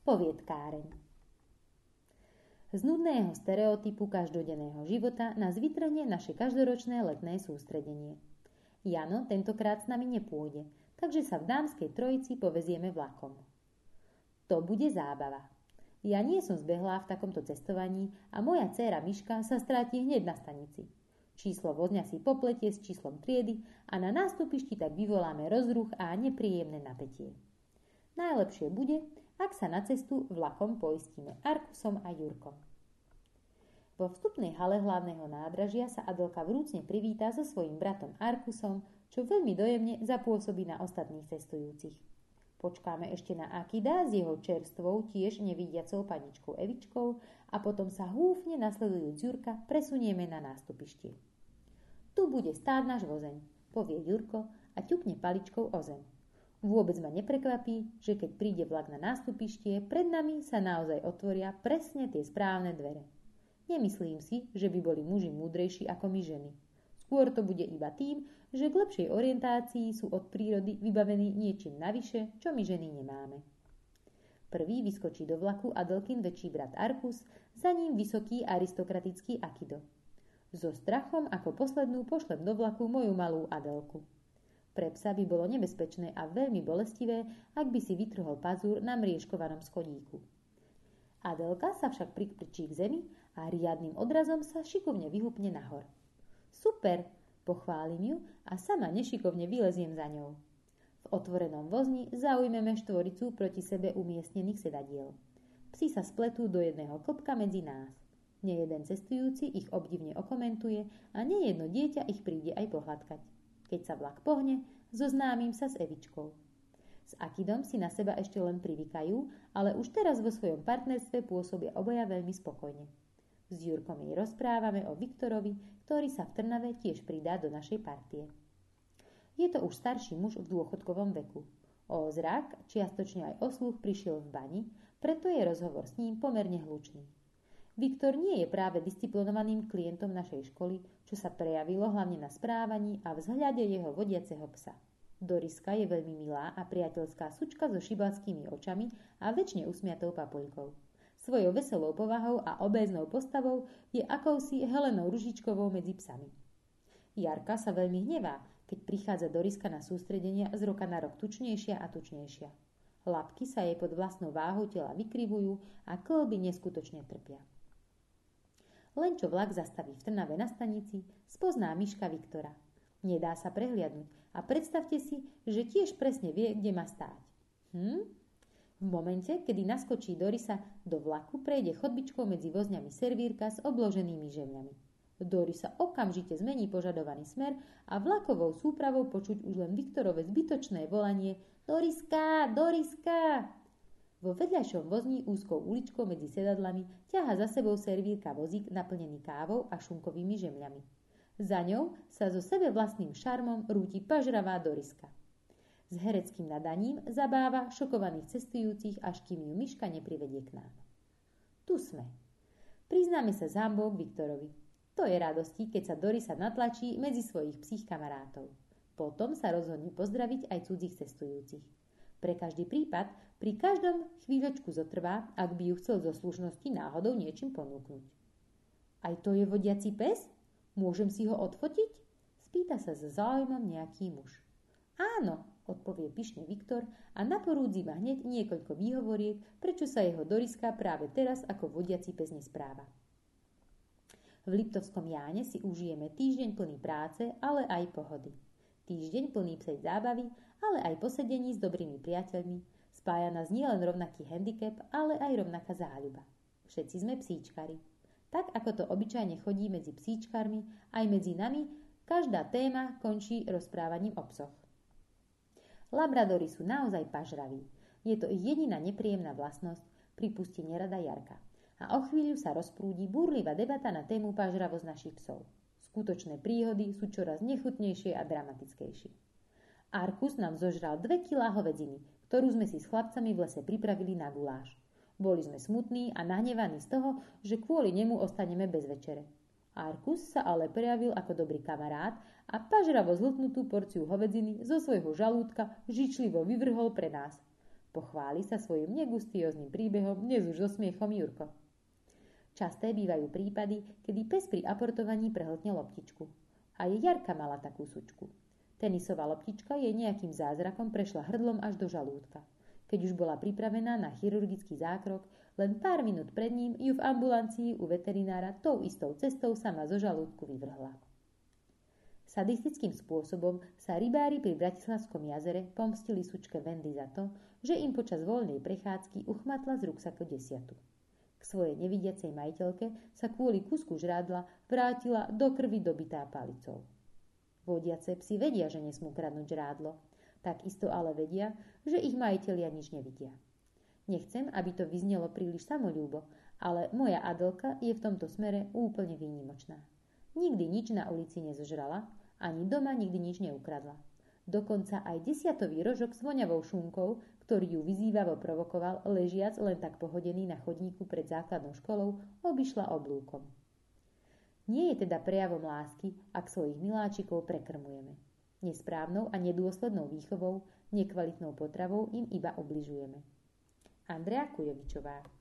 Poviedkáreň. Z nudného stereotypu každodenného života nás vytrhne naše každoročné letné sústredenie. Jano tentokrát s nami nepôjde, takže sa v Dámskej Trojici povezieme vlakom. To bude zábava. Ja nie som zbehlá v takomto cestovaní a moja dcéra Miška sa stratí hneď na stanici. Číslo vozňa si popletie s číslom triedy a na nástupišti tak vyvoláme rozruch a nepríjemné napätie. Najlepšie bude, ak sa na cestu vlakom poistíme Arkusom a Jurkom. Vo vstupnej hale hlavného nádražia sa Adelka vrúcne privítá so svojím bratom Arkusom, čo veľmi dojemne zapôsobí na ostatných cestujúcich. Počkáme ešte na Akida s jeho čerstvou, tiež nevidiacou paničkou Evičkou a potom sa húfne nasledujúc Jurka presunieme na nástupištie. Tu bude stáť náš vozeň, povie Jurko a ťukne paličkou o zem. Vôbec ma neprekvapí, že keď príde vlak na nástupištie, pred nami sa naozaj otvoria presne tie správne dvere. Nemyslím si, že by boli muži múdrejší ako my ženy. Skôr to bude iba tým, že k lepšej orientácii sú od prírody vybavení niečím navyše, čo my ženy nemáme. Prvý vyskočí do vlaku Adelkin väčší brat Arkus, za ním vysoký aristokratický Akido. So strachom ako poslednú pošlem do vlaku moju malú Adelku. Pre psa by bolo nebezpečné a veľmi bolestivé, ak by si vytrhol pazúr na mriežkovanom schodíku. Adelka sa však prikrčí k zemi a riadnym odrazom sa šikovne vyhupne nahor. Super, pochválim ju a sama nešikovne vyleziem za ňou. V otvorenom vozni zaujmeme štvoricu proti sebe umiestnených sedadiel. Psi sa spletú do jedného klbka medzi nás. Nejeden cestujúci ich obdivne okomentuje a nejedno dieťa ich príde aj pohľadkať. Keď sa vlak pohne, zoznámim sa s Evičkou. S Akidom si na seba ešte len privykajú, ale už teraz vo svojom partnerstve pôsobia obaja veľmi spokojne. S Jurkom jej rozprávame o Viktorovi, ktorý sa v Trnave tiež pridá do našej partie. Je to už starší muž v dôchodkovom veku. O zrak, čiastočne aj o sluch prišiel v bani, preto je rozhovor s ním pomerne hlučný. Viktor nie je práve disciplinovaným klientom našej školy, čo sa prejavilo hlavne na správaní a vzhľade jeho vodiaceho psa. Doriska je veľmi milá a priateľská sučka so šibalskými očami a večne usmiatou papuľkou. Svojou veselou povahou a obéznou postavou je akousi Helenou Ružičkovou medzi psami. Jarka sa veľmi hnevá, keď prichádza Doriska na sústredenia z roka na rok tučnejšia a tučnejšia. Labky sa jej pod vlastnou váhou tela vykrivujú a kĺby neskutočne trpia. Len čo vlak zastaví v Trnave na stanici, spozná Miška Viktora. Nedá sa prehliadnuť a predstavte si, že tiež presne vie, kde má stáť. V momente, kedy naskočí Dorisa, do vlaku prejde chodbičkou medzi vozňami servírka s obloženými žemľami. Dorisa okamžite zmení požadovaný smer a vlakovou súpravou počuť už len Viktorové zbytočné volanie Doriska, Doriska! Vo vedľajšom vozni úzkou uličkou medzi sedadlami ťahá za sebou servírka vozík naplnený kávou a šunkovými žemľami. Za ňou sa so sebe vlastným šarmom rúti pažravá Doriska. S hereckým nadaním zabáva šokovaných cestujúcich, až kým ju Miška neprivedie k nám. Tu sme. Priznáme sa s hanbou k Viktorovi. To je radosti, keď sa Dorisa natlačí medzi svojich psích kamarátov. Potom sa rozhodne pozdraviť aj cudzích cestujúcich. Pre každý prípad, pri každom chvíľočku zotrvá, ak by ju chcel zo slušnosti náhodou niečím ponúknuť. Aj to je vodiaci pes? Môžem si ho odfotiť? Spýta sa so záujmom nejaký muž. Áno, odpovie pyšne Viktor a naporúdzi ma hneď niekoľko výhovoriek, prečo sa jeho Doriska práve teraz ako vodiaci pes nespráva. V Liptovskom Jáne si užijeme týždeň plný práce, ale aj pohody. Týždeň plný psej zábavy, ale aj posedení s dobrými priateľmi. Spája nás nielen rovnaký handicap, ale aj rovnaká záľuba. Všetci sme psíčkari. Tak ako to obyčajne chodí medzi psíčkarmi, aj medzi nami, každá téma končí rozprávaním o psoch. Labradori sú naozaj pažraví. Je to ich jediná nepríjemná vlastnosť, pripustí nerada Jarka. A o chvíľu sa rozprúdi búrlivá debata na tému pažravosť našich psov. Skutočné príhody sú čoraz nechutnejšie a dramatickejšie. Arkus nám zožral 2 kilá hovedziny, ktorú sme si s chlapcami v lese pripravili na guláš. Boli sme smutní a nahnevaní z toho, že kvôli nemu ostaneme bez večere. Arkus sa ale prejavil ako dobrý kamarát a pažravo zhltnutú porciu hovedziny zo svojho žalúdka žičlivo vyvrhol pre nás. Pochváli sa svojim negustióznym príbehom dnes už so smiechom Jurko. Časté bývajú prípady, kedy pes pri aportovaní prehltne loptičku. Aj Jarka mala takú sučku. Tenisová loptička jej nejakým zázrakom prešla hrdlom až do žalúdka. Keď už bola pripravená na chirurgický zákrok, len pár minút pred ním ju v ambulancii u veterinára tou istou cestou sama zo žalúdku vyvrhla. Sadistickým spôsobom sa rybári pri Bratislavskom jazere pomstili sučke Wendy za to, že im počas voľnej prechádzky uchmatla z ruksaku 10. K svojej nevidiacej majiteľke sa kvôli kusku žrádla vrátila do krvi dobitá palicou. Vodiace psi vedia, že nesmú kradnúť žrádlo, takisto ale vedia, že ich majitelia nič nevidia. Nechcem, aby to vyznelo príliš samoľúbo, ale moja Adelka je v tomto smere úplne výnimočná. Nikdy nič na ulici nezožrala, ani doma nikdy nič neukradla. Dokonca aj 10. rožok s voňavou šunkou, ktorý ju vyzývavo provokoval, ležiac len tak pohodený na chodníku pred základnou školou, obišla oblúkom. Nie je teda prejavom lásky, ak svojich miláčikov prekrmujeme. Nesprávnou a nedôslednou výchovou, nekvalitnou potravou im iba ubližujeme. Andrea Kujovičová.